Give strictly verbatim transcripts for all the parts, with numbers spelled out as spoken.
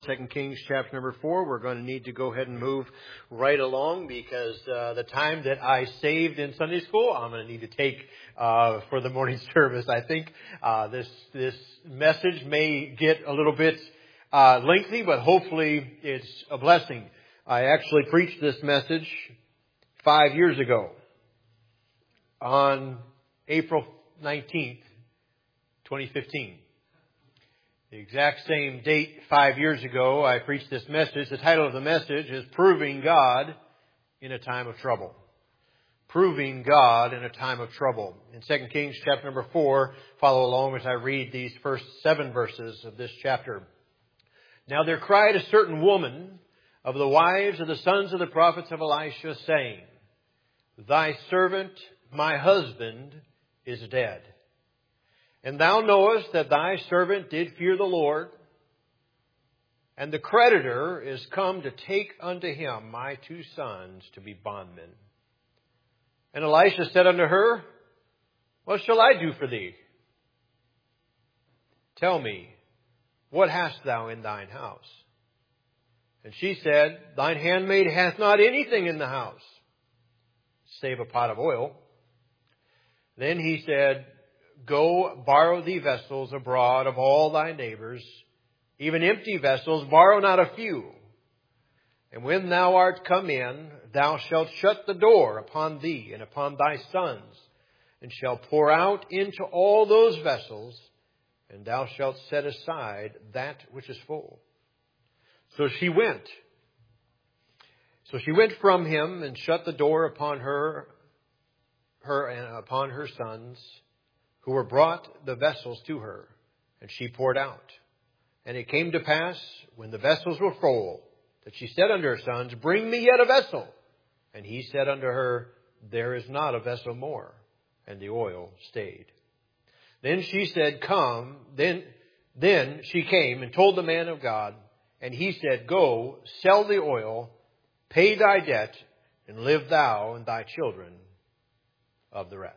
Second Kings chapter number four. We're going to need to go ahead and move right along because uh, the time that I saved in Sunday school, I'm going to need to take uh, for the morning service. I think uh, this this message may get a little bit uh, lengthy, but hopefully it's a blessing. I actually preached this message five years ago on April nineteenth, twenty fifteen. The exact same date five years ago, I preached this message. The title of the message is Proving God in a Time of Trouble. Proving God in a Time of Trouble. In Second Kings chapter number four, follow along as I read these first seven verses of this chapter. Now there cried a certain woman of the wives of the sons of the prophets of Elisha, saying, Thy servant, my husband, is dead. And thou knowest that thy servant did fear the Lord, and the creditor is come to take unto him my two sons to be bondmen. And Elisha said unto her, What shall I do for thee? Tell me, what hast thou in thine house? And she said, Thine handmaid hath not anything in the house, save a pot of oil. Then he said, Go, borrow thee vessels abroad of all thy neighbors, even empty vessels, borrow not a few. And when thou art come in, thou shalt shut the door upon thee and upon thy sons, and shalt pour out into all those vessels, and thou shalt set aside that which is full. So she went. So she went from him and shut the door upon her, her and upon her sons, who were brought the vessels to her, and she poured out. And it came to pass, when the vessels were full, that she said unto her sons, Bring me yet a vessel. And he said unto her, There is not a vessel more. And the oil stayed. Then she said, Come. Then, then she came and told the man of God, and he said, Go, sell the oil, pay thy debt, and live thou and thy children of the rest.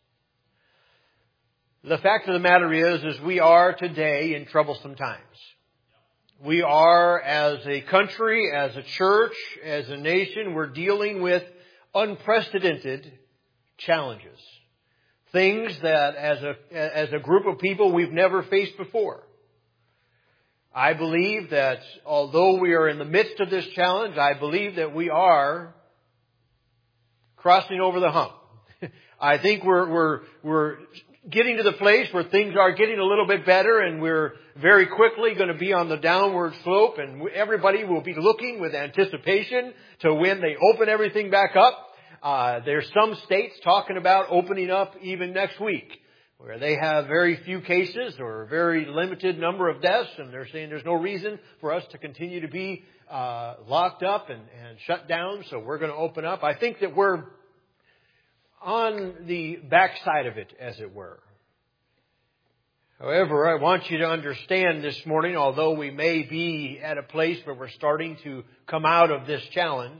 The fact of the matter is, is we are today in troublesome times. We are, as a country, as a church, as a nation, we're dealing with unprecedented challenges. Things that as a, as a group of people we've never faced before. I believe that although we are in the midst of this challenge, I believe that we are crossing over the hump. I think we're, we're, we're, getting to the place where things are getting a little bit better, and we're very quickly going to be on the downward slope, and everybody will be looking with anticipation to when they open everything back up. Uh, there's some states talking about opening up even next week, where they have very few cases or a very limited number of deaths, and they're saying there's no reason for us to continue to be uh, locked up and, and shut down, so we're going to open up. I think that we're on the backside of it, as it were. However, I want you to understand this morning, although we may be at a place where we're starting to come out of this challenge,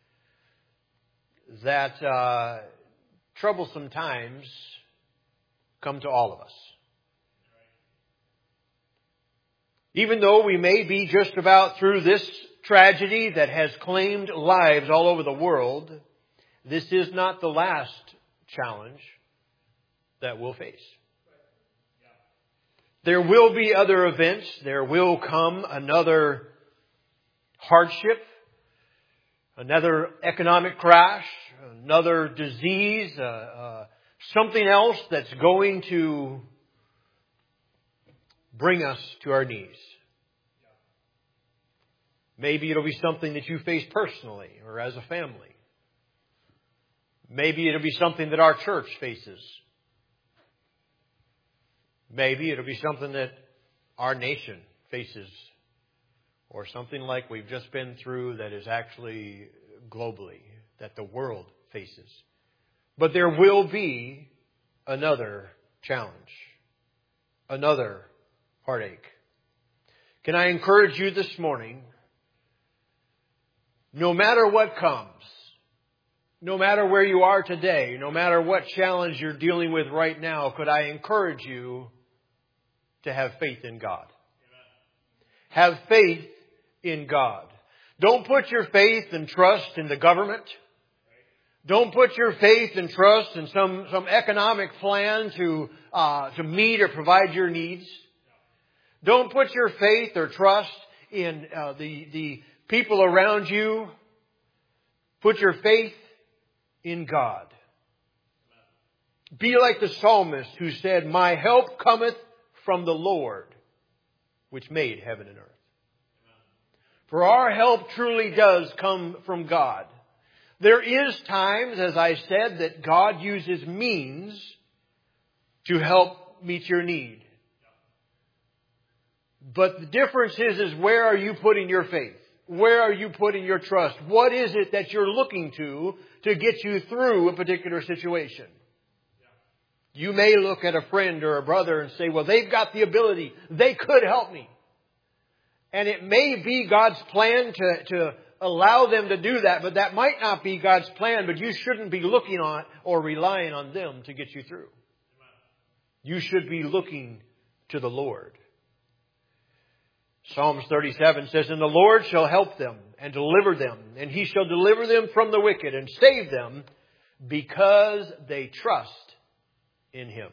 that uh, troublesome times come to all of us. Even though we may be just about through this tragedy that has claimed lives all over the world, this is not the last challenge that we'll face. There will be other events. There will come another hardship, another economic crash, another disease, uh, uh, something else that's going to bring us to our knees. Maybe it'll be something that you face personally or as a family. Maybe it'll be something that our church faces. Maybe it'll be something that our nation faces. Or something like we've just been through that is actually globally, that the world faces. But there will be another challenge. Another heartache. Can I encourage you this morning, no matter what comes, no matter where you are today, no matter what challenge you're dealing with right now, could I encourage you to have faith in God? Amen. Have faith in God. Don't put your faith and trust in the government. Don't put your faith and trust in some, some economic plan to, uh, to meet or provide your needs. Don't put your faith or trust in uh, the, the people around you. Put your faith in God. Be like the psalmist who said, "My help cometh from the Lord, which made heaven and earth." For our help truly does come from God. There is times, as I said, that God uses means to help meet your need. But the difference is, is where are you putting your faith? Where are you putting your trust? What is it that you're looking to to get you through a particular situation? You may look at a friend or a brother and say, well, they've got the ability. They could help me. And it may be God's plan to, to allow them to do that, but that might not be God's plan, but you shouldn't be looking on or relying on them to get you through. You should be looking to the Lord. Psalms thirty-seven says, "And the Lord shall help them and deliver them, and He shall deliver them from the wicked and save them because they trust in Him."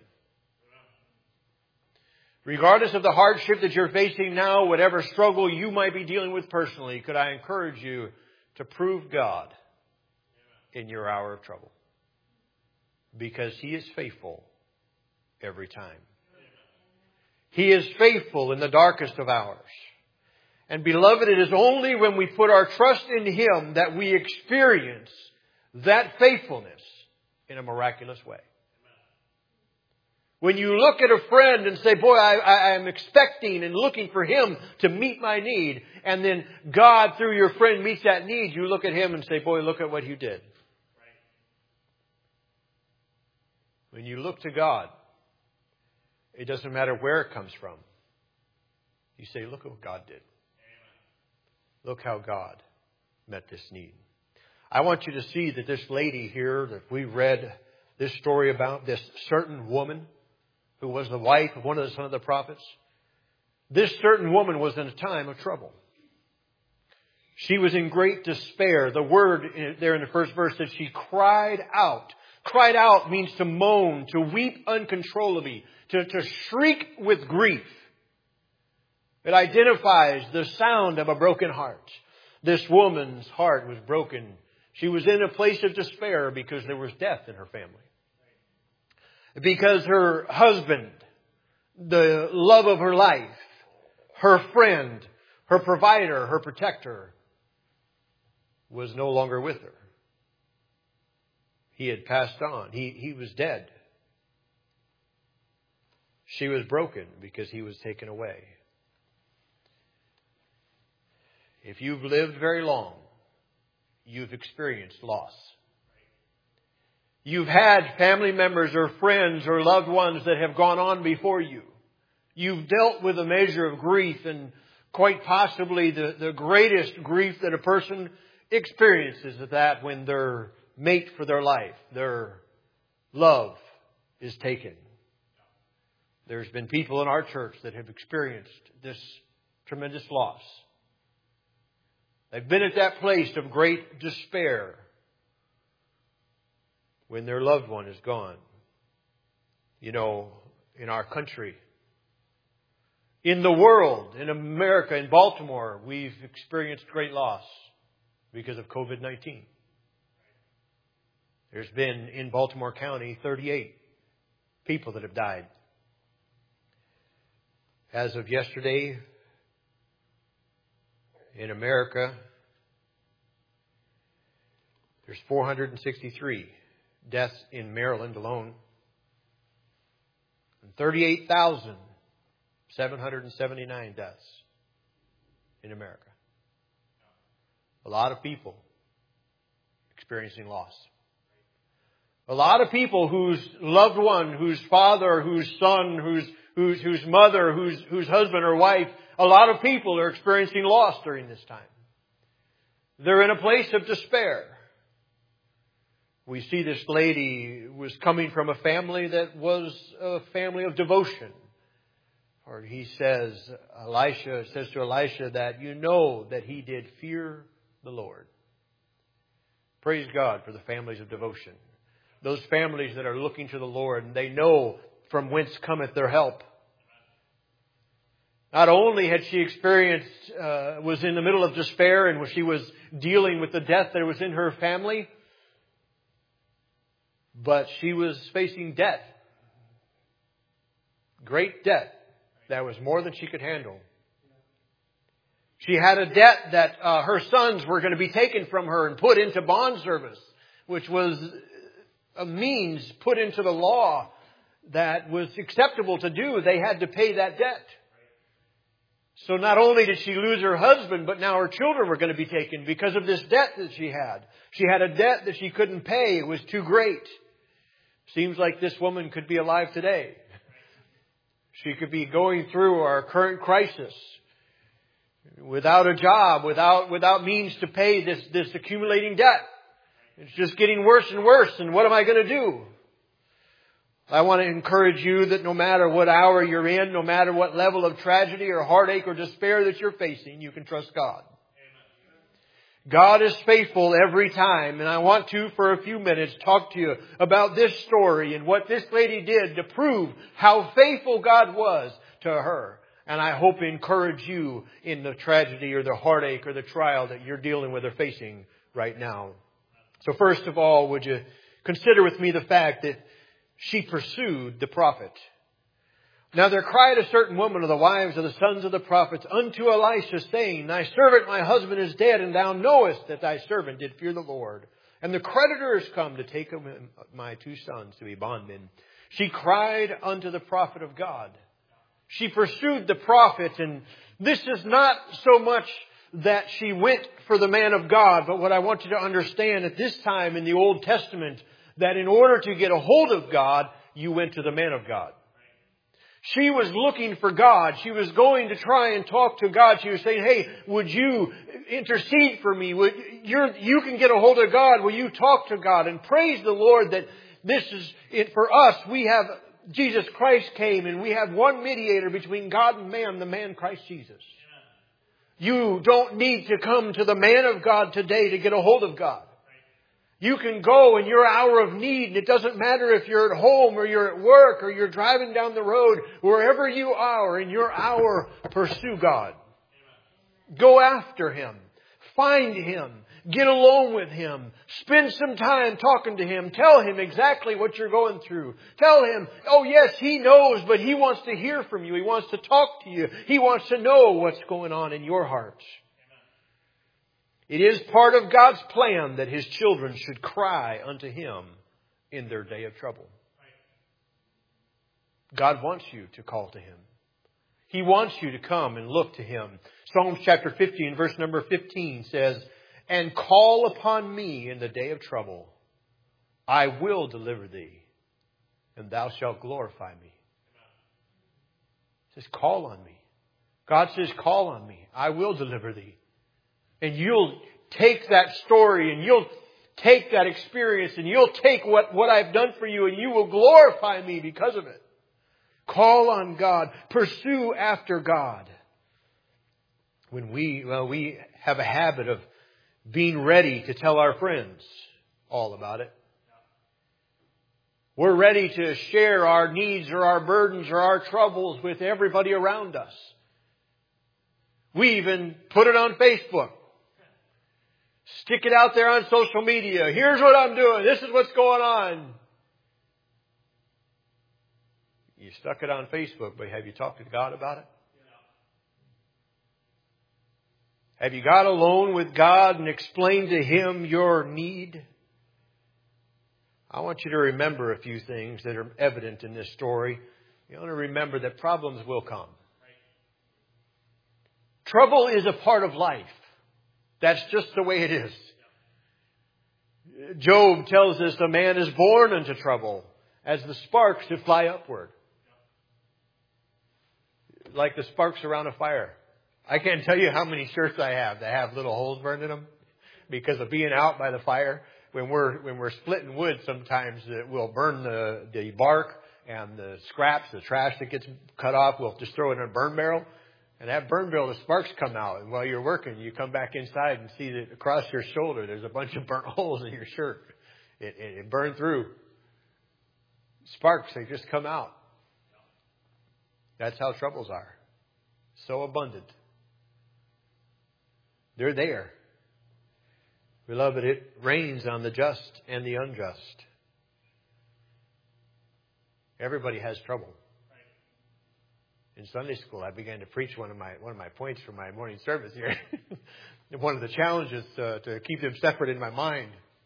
Regardless of the hardship that you're facing now, whatever struggle you might be dealing with personally, could I encourage you to prove God in your hour of trouble? Because He is faithful every time. He is faithful in the darkest of hours. And beloved, it is only when we put our trust in Him that we experience that faithfulness in a miraculous way. When you look at a friend and say, boy, I, I am expecting and looking for him to meet my need, and then God, through your friend, meets that need, you look at him and say, boy, look at what you did. When you look to God, it doesn't matter where it comes from. You say, look at what God did. Look how God met this need. I want you to see that this lady here that we read this story about, this certain woman who was the wife of one of the sons of the prophets. This certain woman was in a time of trouble. She was in great despair. The word there in the first verse says she cried out. Cried out means to moan, to weep uncontrollably, to, to shriek with grief. It identifies the sound of a broken heart. This woman's heart was broken. She was in a place of despair because there was death in her family. Because her husband, the love of her life, her friend, her provider, her protector, was no longer with her. He had passed on. He, he was dead. She was broken because he was taken away. If you've lived very long, you've experienced loss. You've had family members or friends or loved ones that have gone on before you. You've dealt with a measure of grief, and quite possibly the, the greatest grief that a person experiences is that when their mate for their life, their love, is taken. There's been people in our church that have experienced this tremendous loss. They've been at that place of great despair when their loved one is gone. You know, in our country, in the world, in America, in Baltimore, we've experienced great loss because of covid nineteen. There's been, in Baltimore County, thirty-eight people that have died. As of yesterday, in America, there's four hundred sixty-three deaths in Maryland alone, and thirty-eight thousand seven hundred seventy-nine deaths in America. A lot of people experiencing loss. A lot of people whose loved one, whose father, whose son, whose whose whose mother, whose whose husband or wife, a lot of people are experiencing loss during this time. They're in a place of despair. We see this lady was coming from a family that was a family of devotion. or he says, Elisha says to Elisha that you know that he did fear the Lord. Praise God for the families of devotion. Those families that are looking to the Lord and they know from whence cometh their help. Not only had she experienced, uh, was in the middle of despair and she was dealing with the death that was in her family, but she was facing debt. Great debt that was more than she could handle. She had a debt that uh, her sons were going to be taken from her and put into bond service, which was a means put into the law that was acceptable to do. They had to pay that debt. So not only did she lose her husband, but now her children were going to be taken because of this debt that she had. She had a debt that she couldn't pay. It was too great. Seems like this woman could be alive today. She could be going through our current crisis without a job, without without means to pay this, this accumulating debt. It's just getting worse and worse. And what am I going to do? I want to encourage you that no matter what hour you're in, no matter what level of tragedy or heartache or despair that you're facing, you can trust God. God is faithful every time. And I want to, for a few minutes, talk to you about this story and what this lady did to prove how faithful God was to her. And I hope encourage you in the tragedy or the heartache or the trial that you're dealing with or facing right now. So first of all, would you consider with me the fact that she pursued the prophet. Now there cried a certain woman of the wives of the sons of the prophets unto Elisha, saying, Thy servant my husband is dead, and thou knowest that thy servant did fear the Lord. And the creditor is come to take my two sons to be bondmen. She cried unto the prophet of God. She pursued the prophet, and this is not so much that she went for the man of God, but what I want you to understand at this time in the Old Testament, that in order to get a hold of God, you went to the man of God. She was looking for God. She was going to try and talk to God. She was saying, hey, would you intercede for me? Would, you're, you can get a hold of God. Will you talk to God? And praise the Lord that this is it for us. We have Jesus Christ came and we have one mediator between God and man, the man Christ Jesus. You don't need to come to the man of God today to get a hold of God. You can go in your hour of need, and it doesn't matter if you're at home or you're at work or you're driving down the road, wherever you are in your hour, pursue God. Go after Him. Find Him. Get alone with Him. Spend some time talking to Him. Tell Him exactly what you're going through. Tell Him, oh yes, He knows, but He wants to hear from you. He wants to talk to you. He wants to know what's going on in your heart. It is part of God's plan that His children should cry unto Him in their day of trouble. God wants you to call to Him. He wants you to come and look to Him. Psalms chapter fifteen, verse number fifteen says, And call upon me in the day of trouble. I will deliver thee, and thou shalt glorify me. It says, call on me. God says, call on me. I will deliver thee. And you'll take that story and you'll take that experience and you'll take what, what I've done for you and you will glorify me because of it. Call on God. Pursue after God. When we, well, we have a habit of being ready to tell our friends all about it. We're ready to share our needs or our burdens or our troubles with everybody around us. We even put it on Facebook. Stick it out there on social media. Here's what I'm doing. This is what's going on. You stuck it on Facebook, but have you talked to God about it? Have you got alone with God and explained to Him your need? I want you to remember a few things that are evident in this story. You want to remember that problems will come. Trouble is a part of life. That's just the way it is. Job tells us a man is born into trouble as the sparks that fly upward. Like the sparks around a fire. I can't tell you how many shirts I have that have little holes burned in them because of being out by the fire. When we're when we're splitting wood, sometimes we'll burn the, the bark and the scraps, the trash that gets cut off, we'll just throw it in a burn barrel. And that burn barrel, the sparks come out. And while you're working, you come back inside and see that across your shoulder, there's a bunch of burnt holes in your shirt. It, it, it burned through. Sparks, they just come out. That's how troubles are. So abundant. They're there. Beloved, it rains on the just and the unjust. Everybody has trouble. In Sunday school, I began to preach one of my one of my points for my morning service here. One of the challenges uh, to keep them separate in my mind.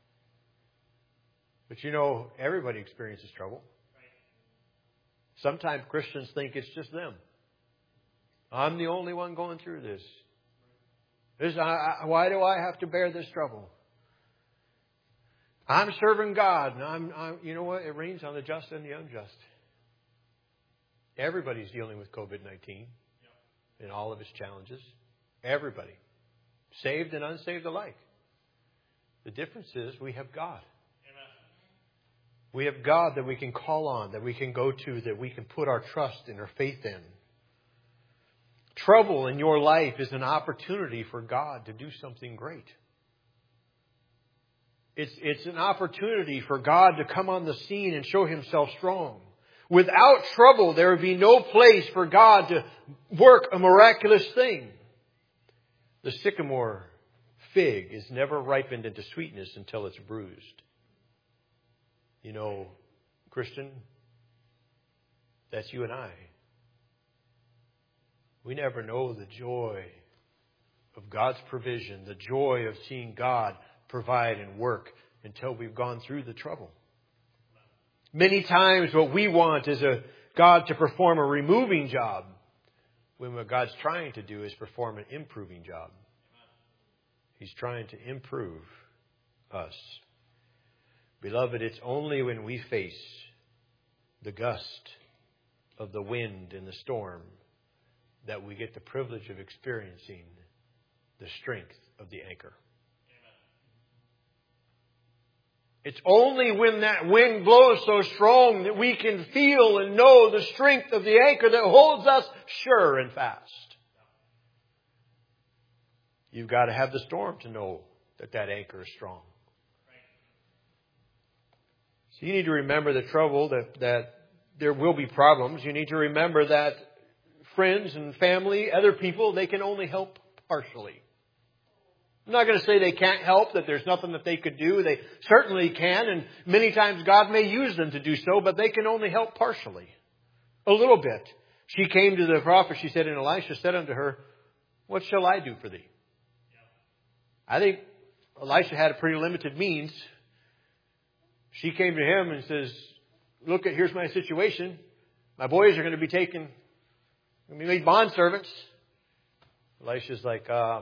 But you know, everybody experiences trouble. Sometimes Christians think it's just them. I'm the only one going through this. this I, I, why do I have to bear this trouble? I'm serving God, and I'm, I'm. You know what? It rains on the just and the unjust. Everybody's dealing with COVID nineteen and all of its challenges. Everybody. Saved and unsaved alike. The difference is we have God. Amen. We have God that we can call on, that we can go to, that we can put our trust and our faith in. Trouble in your life is an opportunity for God to do something great. It's, it's an opportunity for God to come on the scene and show Himself strong. Without trouble, there would be no place for God to work a miraculous thing. The sycamore fig is never ripened into sweetness until it's bruised. You know, Christian, that's you and I. We never know the joy of God's provision, the joy of seeing God provide and work until we've gone through the trouble. Many times what we want is a God to perform a removing job, when what God's trying to do is perform an improving job. He's trying to improve us. Beloved, it's only when we face the gust of the wind and the storm that we get the privilege of experiencing the strength of the anchor. It's only when that wind blows so strong that we can feel and know the strength of the anchor that holds us sure and fast. You've got to have the storm to know that that anchor is strong. So you need to remember the trouble, that, that there will be problems. You need to remember that friends and family, other people, they can only help partially. I'm not going to say they can't help, that there's nothing that they could do. They certainly can, and many times God may use them to do so, but they can only help partially. A little bit. She came to the prophet, she said, and Elisha said unto her, what shall I do for thee? I think Elisha had a pretty limited means. She came to him and says, look, at here's my situation. My boys are going to be taken, going to be made bond servants. Elisha's like, uh,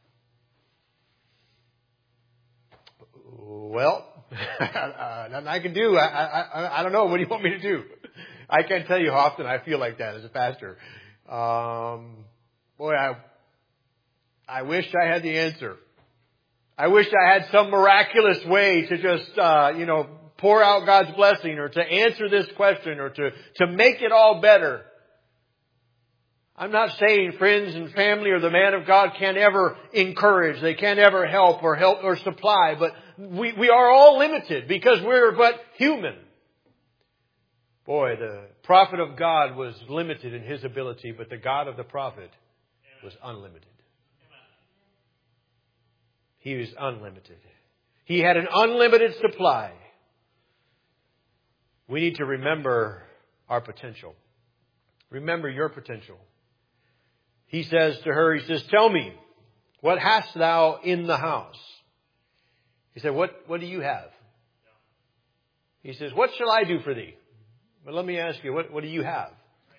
well, nothing I can do. I, I, I don't know. What do you want me to do? I can't tell you how often I feel like that as a pastor. Um, boy, I, I wish I had the answer. I wish I had some miraculous way to just, uh, you know, pour out God's blessing, or to answer this question, or to, to make it all better. I'm not saying friends and family or the man of God can't ever encourage. They can't ever help or help or supply. But we, we are all limited because we're but human. Boy, the prophet of God was limited in his ability, but the God of the prophet was unlimited. He was unlimited. He had an unlimited supply. We need to remember our potential. Remember your potential. He says to her, he says, tell me, what hast thou in the house? He said, what, what do you have? He says, what shall I do for thee? But let me ask you, what, what do you have?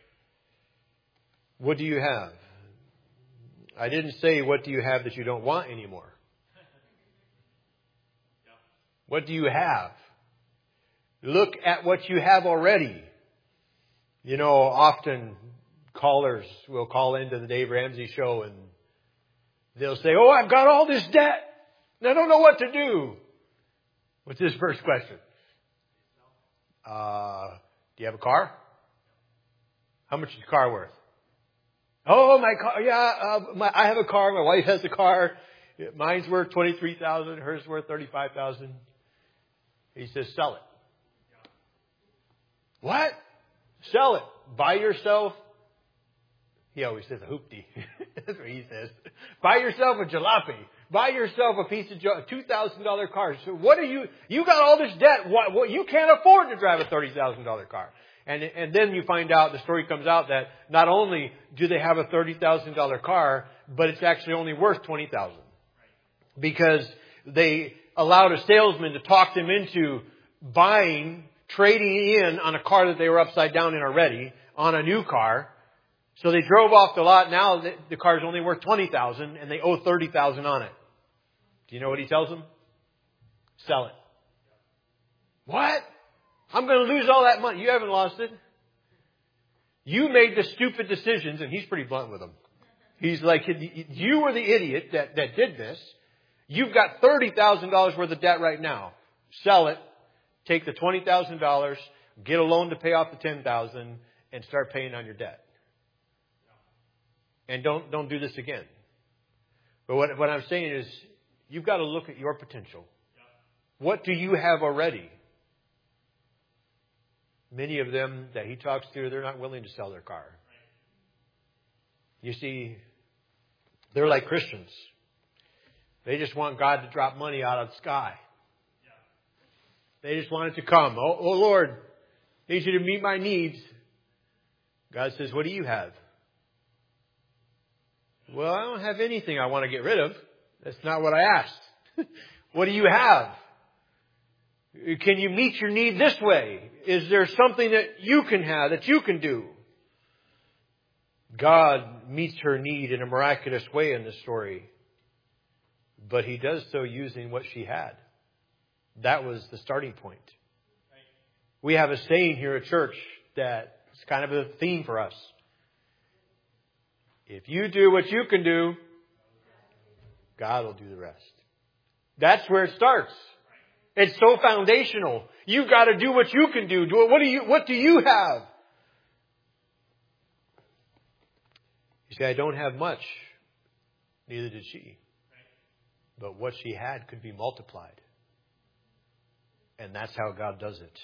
What do you have? I didn't say, what do you have that you don't want anymore? What do you have? Look at what you have already. You know, often callers will call into the Dave Ramsey show and they'll say, oh, I've got all this debt and I don't know what to do. What's his first question? Uh, Do you have a car? How much is your car worth? Oh, my car. Yeah, uh, my, I have a car. My wife has a car. Mine's worth twenty-three thousand dollars. Hers worth thirty-five thousand dollars. He says, sell it. What? Sell it. Buy yourself. He always says a hoopty. That's what he says. Buy yourself a jalopy. Buy yourself a piece of a two thousand dollars car. So what are you, you got all this debt. What, what, you can't afford to drive a thirty thousand dollars car. And, and then you find out, the story comes out that not only do they have a thirty thousand dollars car, but it's actually only worth twenty thousand dollars. Because they allowed a salesman to talk them into buying, trading in on a car that they were upside down in already, on a new car. So they drove off the lot. Now the car is only worth twenty thousand dollars and they owe thirty thousand dollars on it. Do you know what he tells them? Sell it. What? I'm going to lose all that money. You haven't lost it. You made the stupid decisions, and he's pretty blunt with them. He's like, you were the idiot that, that did this. You've got thirty thousand dollars worth of debt right now. Sell it. Take the twenty thousand dollars, get a loan to pay off the ten thousand dollars, and start paying on your debt. And don't, don't do this again. But what, what I'm saying is, you've got to look at your potential. What do you have already? Many of them that he talks to, they're not willing to sell their car. You see, they're like Christians. They just want God to drop money out of the sky. They just want it to come. Oh, oh Lord, I need you to meet my needs. God says, what do you have? Well, I don't have anything I want to get rid of. That's not what I asked. What do you have? Can you meet your need this way? Is there something that you can have, that you can do? God meets her need in a miraculous way in this story. But he does so using what she had. That was the starting point. We have a saying here at church that is kind of a theme for us. If you do what you can do, God will do the rest. That's where it starts. It's so foundational. You've got to do what you can do. Do what do you what do you have? You say, I don't have much. Neither did she. But what she had could be multiplied. And that's how God does it.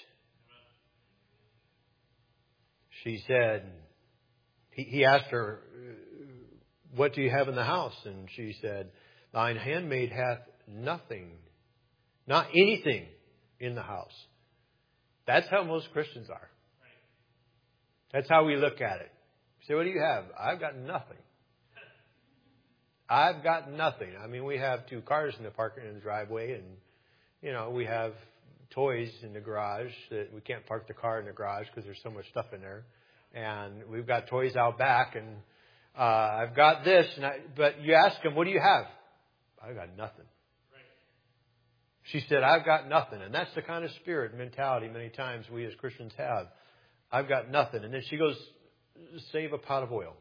She said, he, he asked her, what do you have in the house? And she said, thine handmaid hath nothing. Not anything in the house. That's how most Christians are. That's how we look at it. You say, what do you have? I've got nothing. I've got nothing. I mean, we have two cars in the parking in the driveway, and, you know, we have toys in the garage that we can't park the car in the garage because there's so much stuff in there. And we've got toys out back, and uh, I've got this. And I, but you ask them, what do you have? I've got nothing. She said, I've got nothing. And that's the kind of spirit and mentality many times we as Christians have. I've got nothing. And then she goes, save a pot of oil.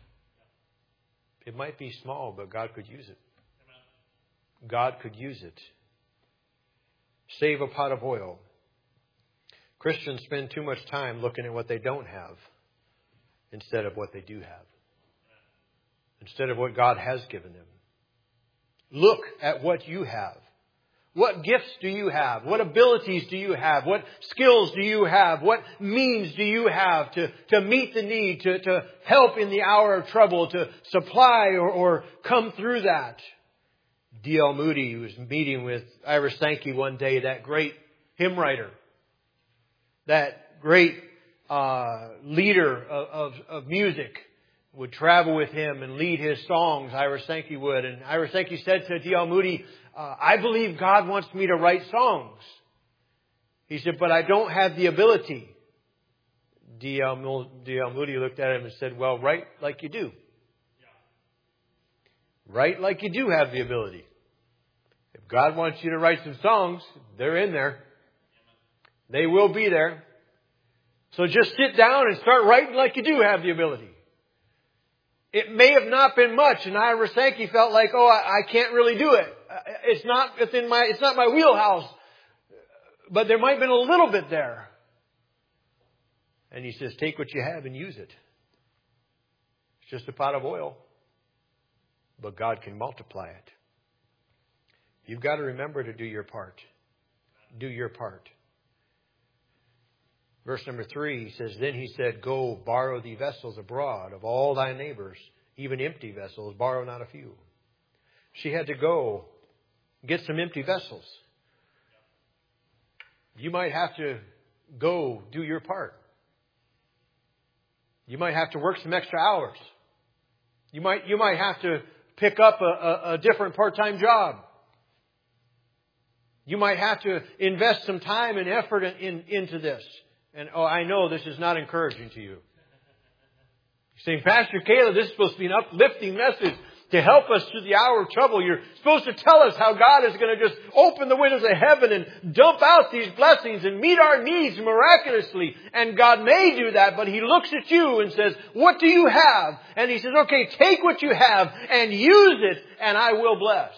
It might be small, but God could use it. God could use it. Save a pot of oil. Christians spend too much time looking at what they don't have instead of what they do have. Instead of what God has given them. Look at what you have. What gifts do you have? What abilities do you have? What skills do you have? What means do you have to, to meet the need, to, to help in the hour of trouble, to supply or, or come through that? D L Moody was meeting with Ira Sankey one day, that great hymn writer, that great uh, leader of, of, of music, would travel with him and lead his songs, Ira Sankey would. And Ira Sankey said to D L Moody, Uh, I believe God wants me to write songs. He said, but I don't have the ability. D L Moody looked at him and said, well, write like you do. Yeah. Write like you do have the ability. If God wants you to write some songs, they're in there. They will be there. So just sit down and start writing like you do have the ability. It may have not been much, and Ira Sankey felt like, oh, I, I can't really do it. It's not within my, it's not my wheelhouse. But there might have been a little bit there. And He says, take what you have and use it. It's just a pot of oil. But God can multiply it. You've got to remember to do your part. Do your part. Verse number three, He says, then He said, go borrow thee vessels abroad of all thy neighbors, even empty vessels, borrow not a few. She had to go get some empty vessels. You might have to go do your part. You might have to work some extra hours. You might, you might have to pick up a, a, a different part-time job. You might have to invest some time and effort in, in, into this. And oh, I know this is not encouraging to you. You're saying, Pastor Caleb, this is supposed to be an uplifting message to help us through the hour of trouble. You're supposed to tell us how God is going to just open the windows of heaven and dump out these blessings and meet our needs miraculously. And God may do that, but He looks at you and says, what do you have? And He says, okay, take what you have and use it, and I will bless.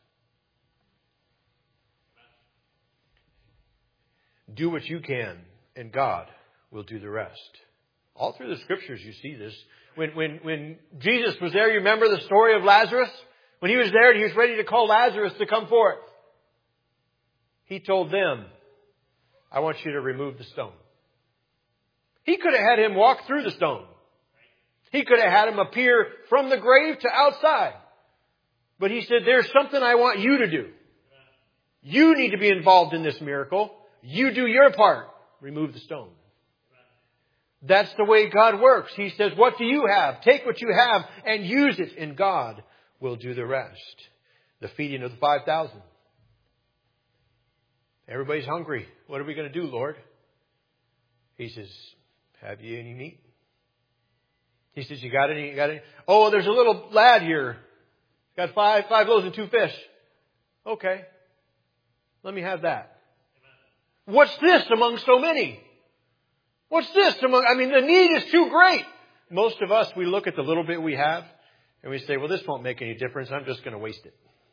Do what you can, and God will do the rest. All through the Scriptures you see this. When, when, when Jesus was there, you remember the story of Lazarus? When He was there and He was ready to call Lazarus to come forth. He told them, I want you to remove the stone. He could have had him walk through the stone. He could have had him appear from the grave to outside. But He said, there's something I want you to do. You need to be involved in this miracle. You do your part. Remove the stone. That's the way God works. He says, what do you have? Take what you have and use it, and God will do the rest. The feeding of the five thousand. Everybody's hungry. What are we going to do, Lord? He says, have you any meat? He says, you got any? You got any? Oh, there's a little lad here. Got five, five loaves and two fish. Okay. Let me have that. What's this among so many? What's this among, I mean, the need is too great. Most of us, we look at the little bit we have and we say, well, this won't make any difference. I'm just going to waste it.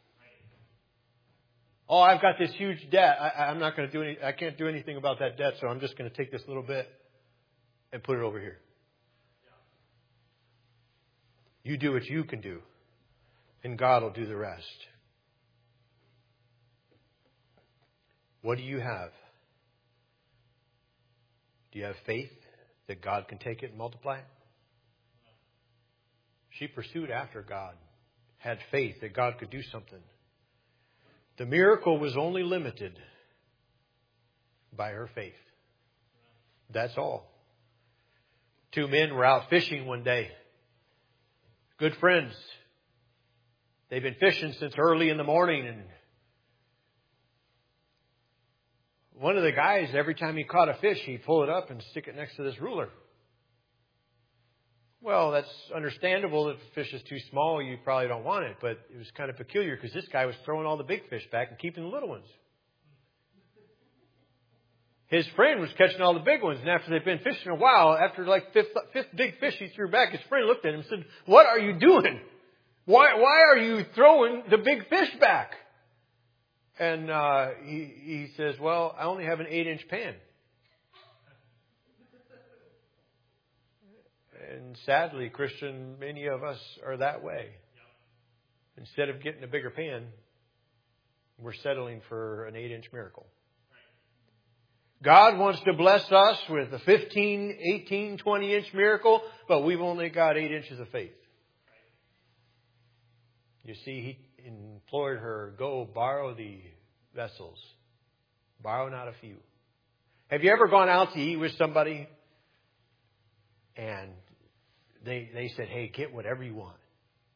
Oh, I've got this huge debt. I, I'm not going to do any, I can't do anything about that debt. So I'm just going to take this little bit and put it over here. You do what you can do, and God will do the rest. What do you have? Do you have faith that God can take it and multiply it? She pursued after God, had faith that God could do something. The miracle was only limited by her faith. That's all. Two men were out fishing one day. Good friends. They've been fishing since early in the morning, and one of the guys, every time he caught a fish, he'd pull it up and stick it next to this ruler. Well, that's understandable. If the fish is too small, you probably don't want it. But it was kind of peculiar because this guy was throwing all the big fish back and keeping the little ones. His friend was catching all the big ones. And after they'd been fishing a while, after like fifth, fifth big fish he threw back, his friend looked at him and said, what are you doing? Why, why are you throwing the big fish back? And uh, he, he says, well, I only have an eight-inch pan. And sadly, Christian, many of us are that way. Instead of getting a bigger pan, we're settling for an eight-inch miracle. God wants to bless us with a fifteen, eighteen, twenty-inch miracle, but we've only got eight inches of faith. You see, He implored her, go borrow the vessels. Borrow not a few. Have you ever gone out to eat with somebody and they they said, hey, get whatever you want.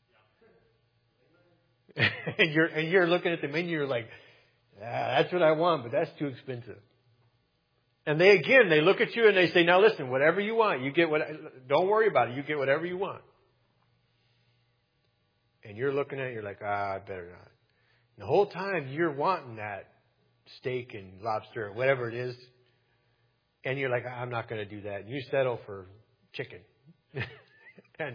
and you're and you're looking at the menu, you're like, ah, that's what I want, but that's too expensive. And they again, they look at you and they say, now listen, whatever you want, you get what, don't worry about it, you get whatever you want. And you're looking at it, you're like, ah, I better not. And the whole time you're wanting that steak and lobster or whatever it is. And you're like, I'm not going to do that. And you settle for chicken. And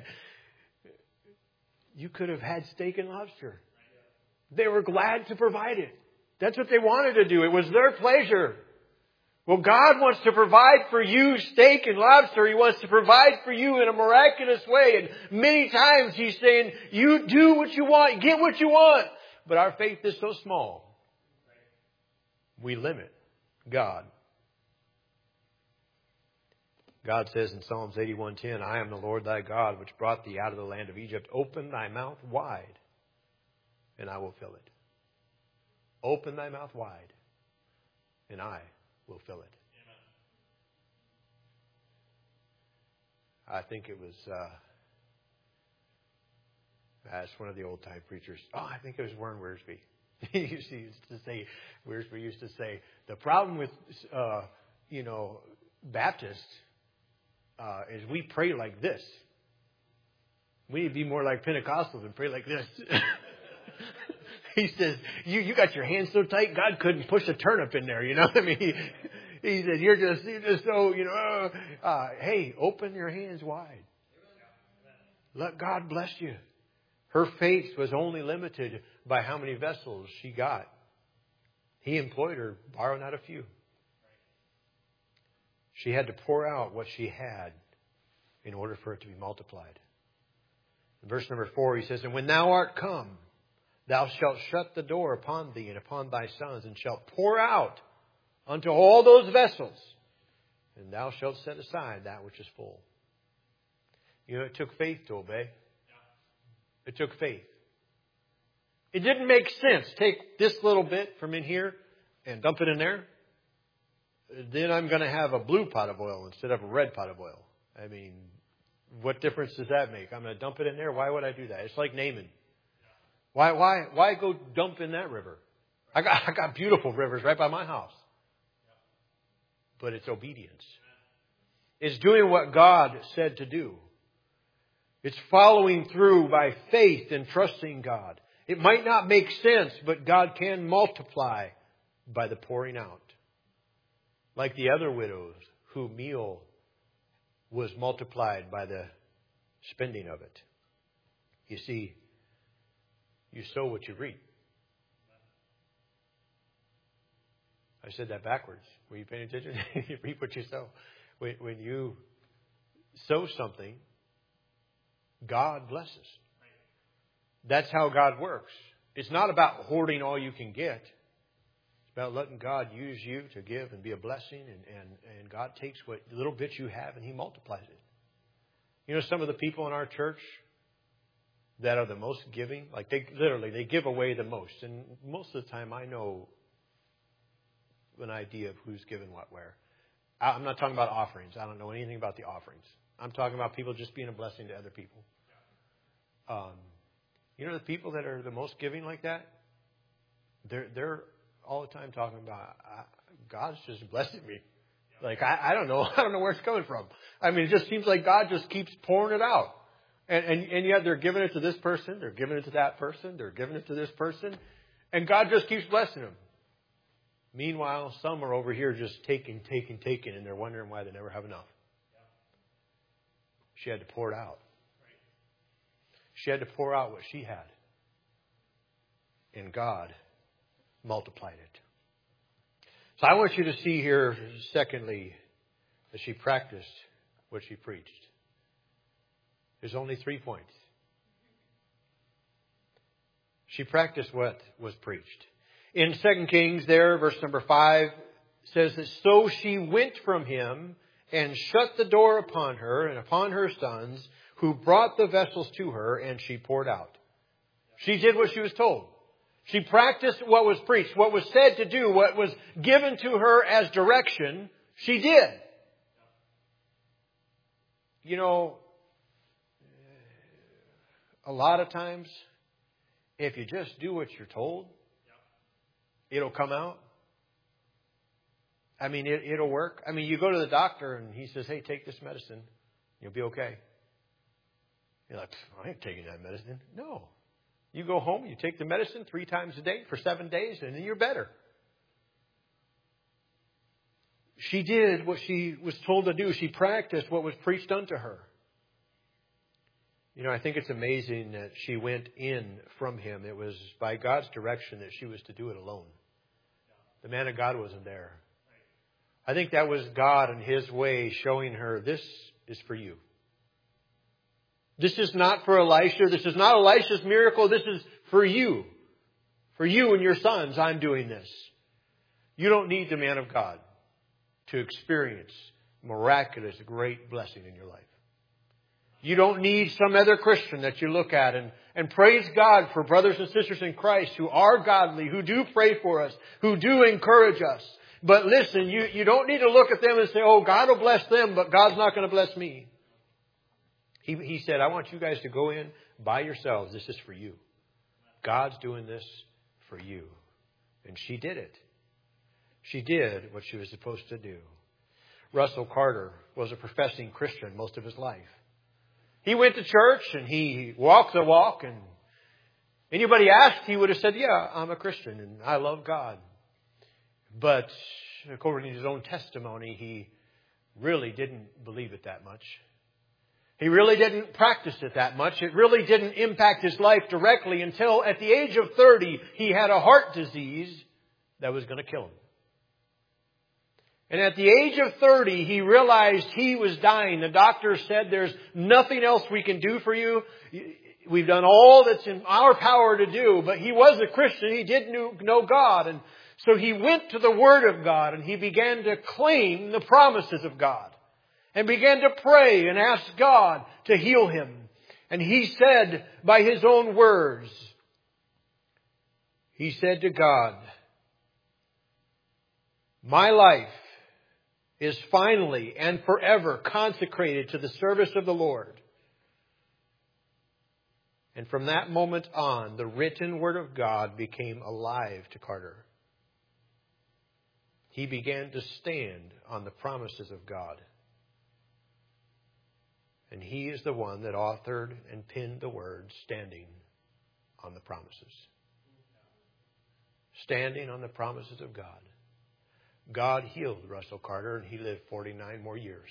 you could have had steak and lobster. They were glad to provide it. That's what they wanted to do. It was their pleasure. Well, God wants to provide for you steak and lobster. He wants to provide for you in a miraculous way. And many times He's saying, you do what you want, get what you want. But our faith is so small. We limit God. God says in Psalms eighty-one ten, I am the Lord thy God, which brought thee out of the land of Egypt. Open thy mouth wide, and I will fill it. Open thy mouth wide, and I will fill it. Amen. I think it was, uh, that's one of the old time preachers. Oh, I think it was Warren Wiersbe. he used to say, Wiersbe used to say, the problem with, uh, you know, Baptists uh, is we pray like this. We need to be more like Pentecostals and pray like this. He says, you, you got your hands so tight, God couldn't push a turnip in there. You know what I mean? He, he says, you're just, you're just so, you know, uh, hey, open your hands wide. Let God bless you. Her faith was only limited by how many vessels she got. He employed her, borrow not a few. She had to pour out what she had in order for it to be multiplied. In verse number four, he says, and when thou art come, thou shalt shut the door upon thee and upon thy sons, and shalt pour out unto all those vessels, and thou shalt set aside that which is full. You know, it took faith to obey. It took faith. It didn't make sense. Take this little bit from in here and dump it in there. Then I'm going to have a blue pot of oil instead of a red pot of oil. I mean, what difference does that make? I'm going to dump it in there. Why would I do that? It's like Naaman. Why, why, why go dump in that river? I got, I got beautiful rivers right by my house. But it's obedience. It's doing what God said to do. It's following through by faith and trusting God. It might not make sense, but God can multiply by the pouring out. Like the other widows, whose meal was multiplied by the spending of it. You see, you sow what you reap. I said that backwards. Were you paying attention? You reap what you sow. When, when you sow something, God blesses. That's how God works. It's not about hoarding all you can get. It's about letting God use you to give and be a blessing. And, and, and God takes what little bit you have and He multiplies it. You know, some of the people in our church that are the most giving, like they literally, they give away the most. And most of the time I know an idea of who's given what where. I'm not talking about offerings. I don't know anything about the offerings. I'm talking about people just being a blessing to other people. Um, you know the people that are the most giving like that? They're they're all the time talking about, uh, God's just blessing me. Like, I, I don't know. I don't know where it's coming from. I mean, it just seems like God just keeps pouring it out. And, and, and yet they're giving it to this person. They're giving it to that person. They're giving it to this person. And God just keeps blessing them. Meanwhile, some are over here just taking, taking, taking, and they're wondering why they never have enough. She had to pour it out. She had to pour out what she had. And God multiplied it. So I want you to see here, secondly, that she practiced what she preached. There's only three points. She practiced what was preached. In Second Kings there, verse number five, says that so she went from him and shut the door upon her and upon her sons, who brought the vessels to her, and she poured out. She did what she was told. She practiced what was preached, what was said to do, what was given to her as direction, she did. You know, a lot of times, if you just do what you're told, it'll come out. I mean, it, it'll work. I mean, you go to the doctor and he says, hey, take this medicine. You'll be okay. You're like, I ain't taking that medicine. No. You go home, you take the medicine three times a day for seven days, and then you're better. She did what she was told to do. She practiced what was preached unto her. You know, I think it's amazing that she went in from him. It was by God's direction that she was to do it alone. The man of God wasn't there. I think that was God in His way showing her, this is for you. This is not for Elisha. This is not Elisha's miracle. This is for you. For you and your sons, I'm doing this. You don't need the man of God to experience miraculous, great blessing in your life. You don't need some other Christian that you look at and, and praise God for brothers and sisters in Christ who are godly, who do pray for us, who do encourage us. But listen, you, you don't need to look at them and say, oh, God will bless them, but God's not going to bless me. He, he said, I want you guys to go in by yourselves. This is for you. God's doing this for you. And she did it. She did what she was supposed to do. Russell Carter was a professing Christian most of his life. He went to church and he walked the walk, and anybody asked, he would have said, yeah, I'm a Christian and I love God. But according to his own testimony, he really didn't believe it that much. He really didn't practice it that much. It really didn't impact his life directly until at the age of thirty, he had a heart disease that was going to kill him. And at the age of thirty, he realized he was dying. The doctor said, there's nothing else we can do for you. We've done all that's in our power to do. But he was a Christian. He did know God. And so he went to the Word of God and he began to claim the promises of God. And began to pray and ask God to heal him. And he said by his own words, he said to God, my life is finally and forever consecrated to the service of the Lord. And from that moment on, the written Word of God became alive to Carter. He began to stand on the promises of God. And he is the one that authored and penned the words, standing on the promises. Standing on the promises of God. God healed Russell Carter and he lived forty-nine more years.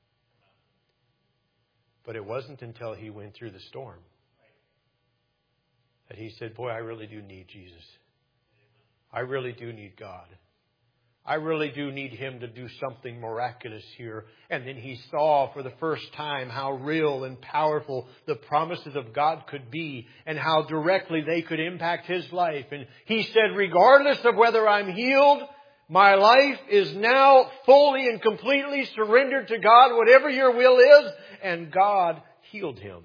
But it wasn't until he went through the storm that he said, boy, I really do need Jesus. I really do need God. I really do need Him to do something miraculous here. And then he saw for the first time how real and powerful the promises of God could be and how directly they could impact his life. And he said, regardless of whether I'm healed, my life is now fully and completely surrendered to God, whatever your will is. And God healed him.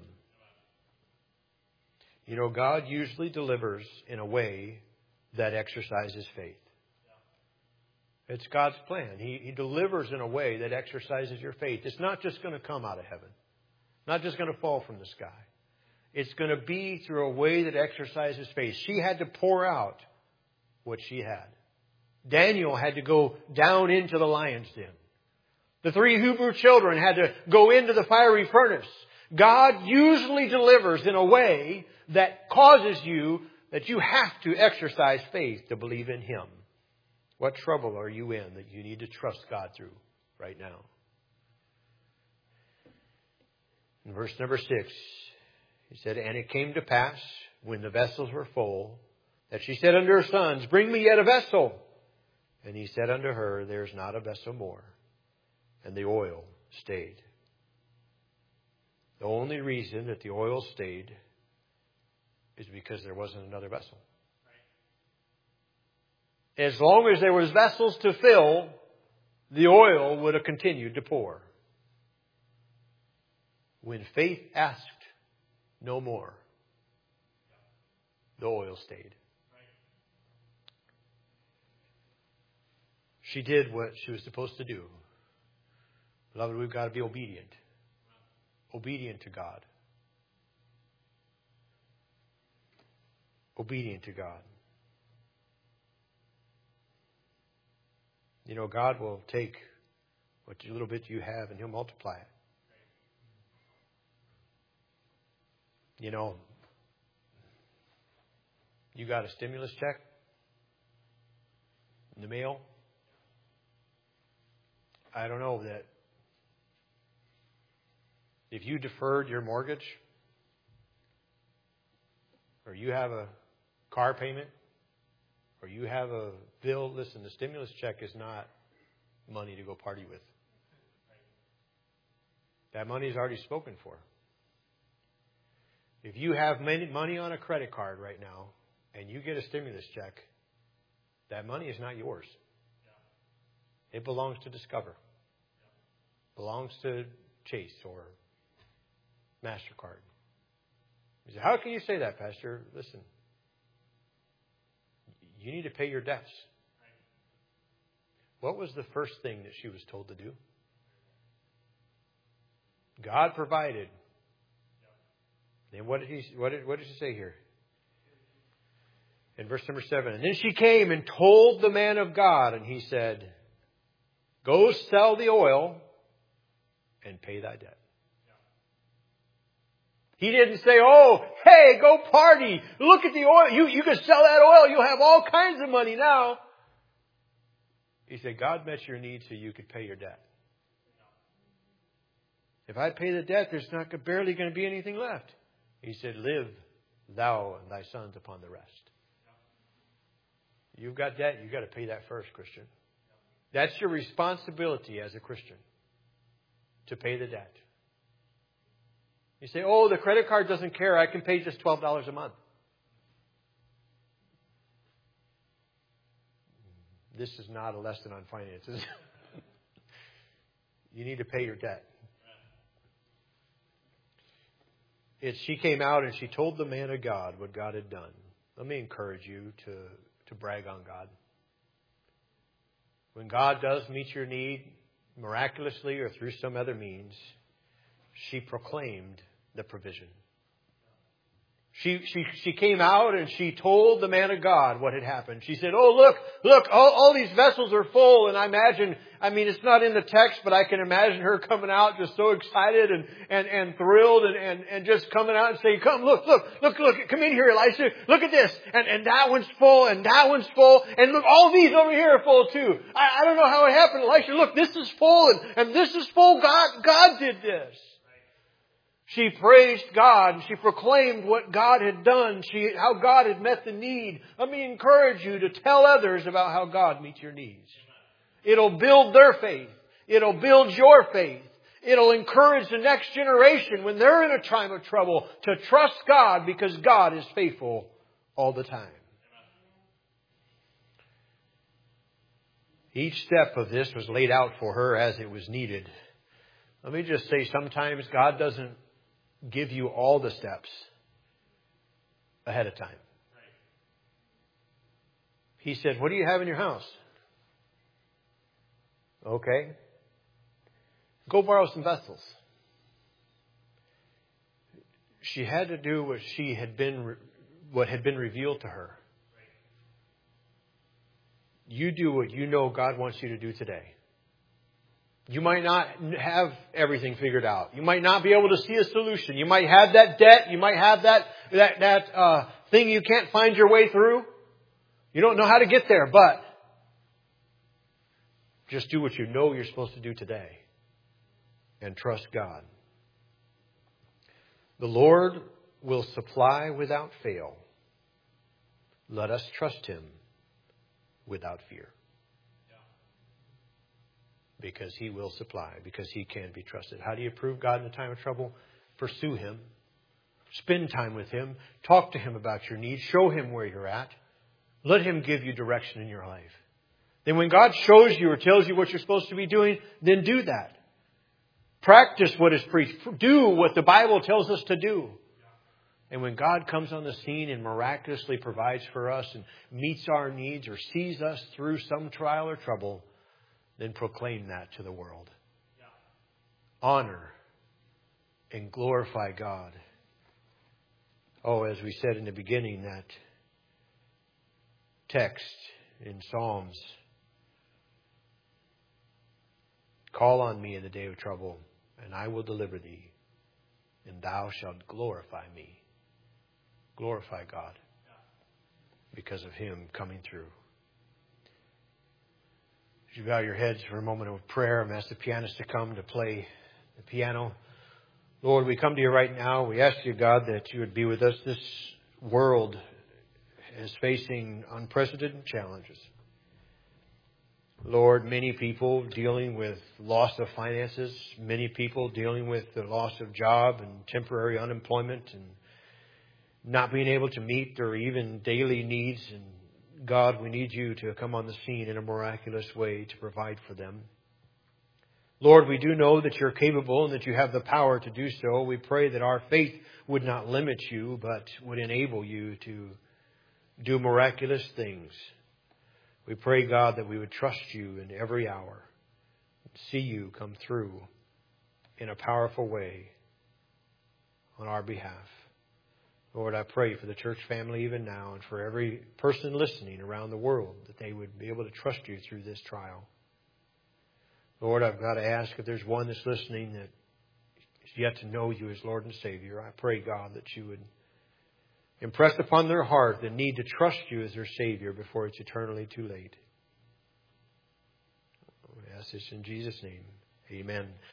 You know, God usually delivers in a way that exercises faith. It's God's plan. He, he delivers in a way that exercises your faith. It's not just going to come out of heaven. Not just going to fall from the sky. It's going to be through a way that exercises faith. She had to pour out what she had. Daniel had to go down into the lion's den. The three Hebrew children had to go into the fiery furnace. God usually delivers in a way that causes you, that you have to exercise faith to believe in Him. What trouble are you in that you need to trust God through right now? In verse number six, he said, and it came to pass, when the vessels were full, that she said unto her sons, bring me yet a vessel. And he said unto her, there is not a vessel more. And the oil stayed. The only reason that the oil stayed is because there wasn't another vessel. As long as there was vessels to fill, the oil would have continued to pour. When faith asked no more, the oil stayed. She did what she was supposed to do. Beloved, we've got to be obedient. Obedient to God. Obedient to God. You know, God will take what little bit you have and He'll multiply it. You know, you got a stimulus check in the mail. I don't know that if you deferred your mortgage or you have a car payment or you have a bill, listen, the stimulus check is not money to go party with. That money is already spoken for. If you have money on a credit card right now and you get a stimulus check, that money is not yours. It belongs to Discover. Belongs to Chase or MasterCard. You say, how can you say that, Pastor? Listen, you need to pay your debts. What was the first thing that she was told to do? God provided. And what did he what did, what did she say here? In verse number seven. And then she came and told the man of God, and he said, go sell the oil and pay thy debt. He didn't say, oh, hey, go party. Look at the oil. You, you can sell that oil. You'll have all kinds of money now. He said, God met your needs so you could pay your debt. If I pay the debt, there's not barely going to be anything left. He said, live thou and thy sons upon the rest. You've got debt. You've got to pay that first, Christian. That's your responsibility as a Christian, to pay the debt. You say, oh, the credit card doesn't care. I can pay just twelve dollars a month. This is not a lesson on finances. You need to pay your debt. It's, she came out and she told the man of God what God had done. Let me encourage you to, to brag on God. When God does meet your need, miraculously or through some other means, she proclaimed the provision. She, she, she came out and she told the man of God what had happened. She said, oh, look, look, all, all these vessels are full. And I imagine, I mean, it's not in the text, but I can imagine her coming out just so excited and, and, and thrilled and, and, and just coming out and saying, come, look, look, look, look, come in here, Elisha. Look at this. And, and that one's full and that one's full. And look, all these over here are full too. I, I don't know how it happened. Elisha, look, this is full and, and this is full. God, God did this. She praised God and she proclaimed what God had done, she, how God had met the need. Let me encourage you to tell others about how God meets your needs. It'll build their faith. It'll build your faith. It'll encourage the next generation when they're in a time of trouble to trust God because God is faithful all the time. Each step of this was laid out for her as it was needed. Let me just say, sometimes God doesn't give you all the steps ahead of time. He said, what do you have in your house? Okay. Go borrow some vessels. She had to do what she had been, what had been revealed to her. You do what you know God wants you to do today. You might not have everything figured out. You might not be able to see a solution. You might have that debt. You might have that that that uh, thing you can't find your way through. You don't know how to get there, but just do what you know you're supposed to do today and trust God. The Lord will supply without fail. Let us trust Him without fear. Because He will supply, because He can be trusted. How do you prove God in a time of trouble? Pursue Him. Spend time with Him. Talk to Him about your needs. Show Him where you're at. Let Him give you direction in your life. Then when God shows you or tells you what you're supposed to be doing, then do that. Practice what is preached. Do what the Bible tells us to do. And when God comes on the scene and miraculously provides for us and meets our needs or sees us through some trial or trouble, then proclaim that to the world. Yeah. Honor and glorify God. Oh, as we said in the beginning, that text in Psalms. Call on me in the day of trouble, and I will deliver thee, and thou shalt glorify me. Glorify God because of Him coming through. As you bow your heads for a moment of prayer, I'm ask the pianist to come to play the piano. Lord, we come to you right now. We ask you, God, that you would be with us. This world is facing unprecedented challenges. Lord, many people dealing with loss of finances, many people dealing with the loss of job and temporary unemployment and not being able to meet their even daily needs. And God, we need you to come on the scene in a miraculous way to provide for them. Lord, we do know that you're capable and that you have the power to do so. We pray that our faith would not limit you, but would enable you to do miraculous things. We pray, God, that we would trust you in every hour, see you come through in a powerful way on our behalf. Lord, I pray for the church family even now and for every person listening around the world that they would be able to trust you through this trial. Lord, I've got to ask if there's one that's listening that is yet to know you as Lord and Savior. I pray, God, that you would impress upon their heart the need to trust you as their Savior before it's eternally too late. We ask this in Jesus' name. Amen.